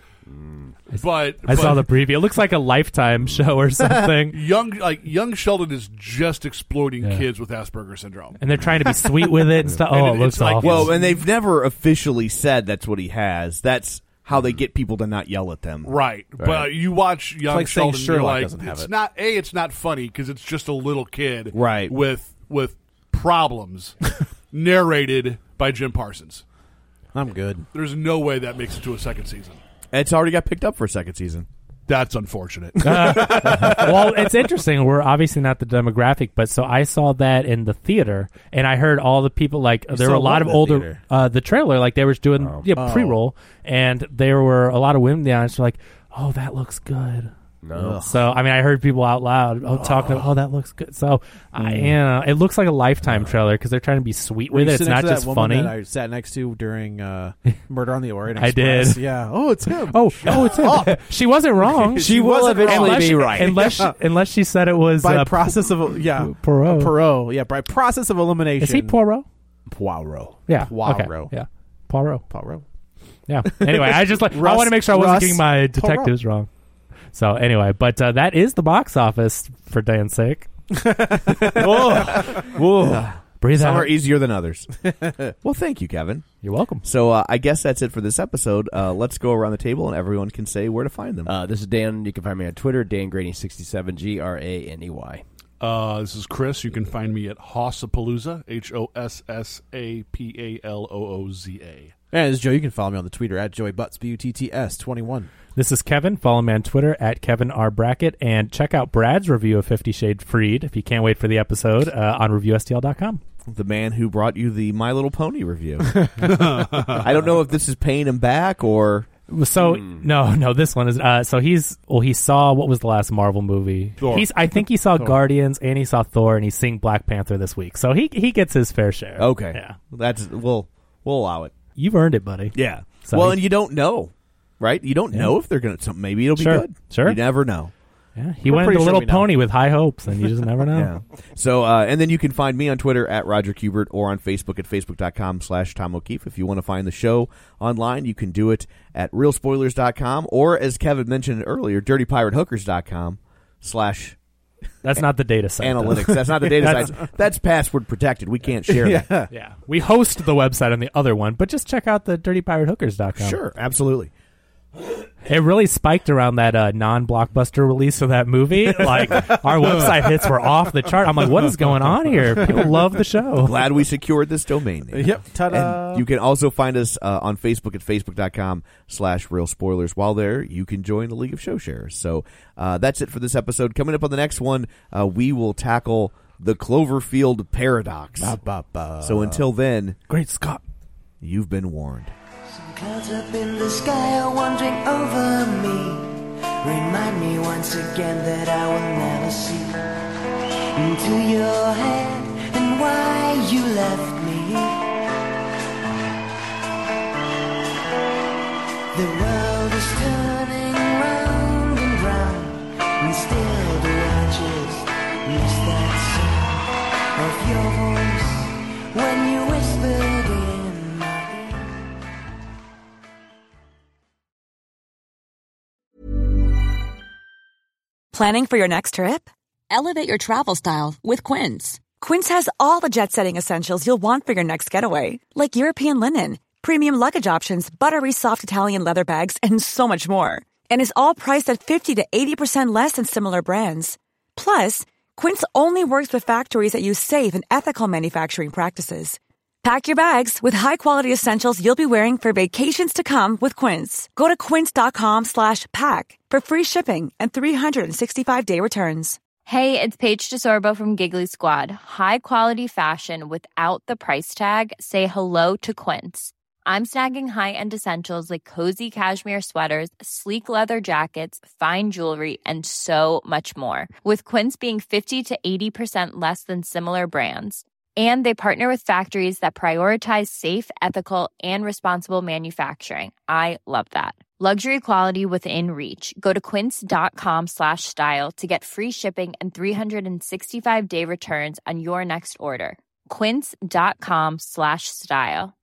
but I saw the preview. It looks like a Lifetime show or something. young Sheldon is just exploiting kids with Asperger's syndrome. And they're trying to be sweet with it and stuff. Oh, And it looks it's like- awful. Well, and they've never officially said that's what he has. That's how they get people to not yell at them. Right. But you watch young like saying Sheldon, you're Sherlock like, doesn't have it's it. not it's not funny because it's just a little kid, Right. with problems, narrated by Jim Parsons. I'm good. There's no way that makes it to a second season. It's already got picked up for a second season. That's unfortunate. Well, it's interesting. We're obviously not the demographic, but so I saw that in the theater, and I heard all the people, like, there were a lot of older, the trailer, like, they were doing pre-roll, and there were a lot of women there, and like, oh, that looks good. No. So, I mean, I heard people out loud talking about, that looks good. So, it looks like a Lifetime trailer because they're trying to be sweet with it. It's not just funny. That I sat next to during Murder on the Orient I Express. did. Yeah. Oh, it's him. Oh, it's him. She wasn't wrong. She will eventually be right. Unless she said it was by process of Poirot. Poirot. Yeah, by process of elimination. Is he Poirot? Poirot. Yeah. Poirot. Okay. Yeah. Poirot. Yeah. Anyway, I just I want to make sure I wasn't getting my detectives wrong. So anyway, but that is the box office for Dan's sake. Whoa. Breathe Some out. are easier than others. Well, thank you, Kevin. You're welcome. So I guess that's it for this episode. Let's go around the table and everyone can say where to find them. This is Dan. You can find me on Twitter, DanGraney67, GRANEY. This is Chris. You can find me at Hossapalooza, HOSSAPALOOZA. And this is Joe. You can follow me on the Twitter at JoeyButts, BUTTS21. This is Kevin. Follow me on Twitter at Kevin R. Brackett. And check out Brad's review of 50 Shades Freed if you can't wait for the episode on ReviewSTL.com. The man who brought you the My Little Pony review. I don't know if this is paying him back or... So no, this one is so he saw, what was the last Marvel movie? Thor. I think he saw Guardians and he saw Thor and he's seeing Black Panther this week. So he gets his fair share. Okay. Yeah. We'll allow it. You've earned it, buddy. Yeah. So well, and you don't know, right? You don't know if they're going to. Maybe it'll be good. Sure. You never know. Yeah. He went into Little Pony with high hopes, and you just never know. Yeah. So, and then you can find me on Twitter at Roger Kubert or on Facebook at Facebook.com/Tom O'Keefe. If you want to find the show online, you can do it at RealSpoilers.com or, as Kevin mentioned earlier, DirtyPirateHookers.com/ That's not the data site. Analytics. That's not the data site. That's password protected. We can't share that. Yeah. We host the website on the other one, but just check out the DirtyPirateHookers.com. Sure, absolutely. It really spiked around that non-blockbuster release of that movie. Like, our website hits were off the chart. I'm like, what is going on here? People love the show. Glad we secured this domain name. Yep. Ta-da. And you can also find us on Facebook at Facebook.com/RealSpoilers. While there, you can join the League of Show Sharers. So that's it for this episode. Coming up on the next one, we will tackle the Cloverfield Paradox. So until then, Great Scott, you've been warned. Clouds up in the sky are wandering over me. Remind me once again that I will never see into your head and why you left me. The world is turning round and round, and still do I just miss that sound of your voice when you whispered in. Planning for your next trip? Elevate your travel style with Quince. Quince has all the jet-setting essentials you'll want for your next getaway, like European linen, premium luggage options, buttery soft Italian leather bags, and so much more. And is all priced at 50 to 80% less than similar brands. Plus, Quince only works with factories that use safe and ethical manufacturing practices. Pack your bags with high-quality essentials you'll be wearing for vacations to come with Quince. Go to quince.com/pack for free shipping and 365-day returns. Hey, it's Paige DeSorbo from Giggly Squad. High quality fashion without the price tag. Say hello to Quince. I'm snagging high-end essentials like cozy cashmere sweaters, sleek leather jackets, fine jewelry, and so much more. With Quince being 50 to 80% less than similar brands. And they partner with factories that prioritize safe, ethical, and responsible manufacturing. I love that. Luxury quality within reach. Go to quince.com/style to get free shipping and 365-day returns on your next order. Quince.com/style.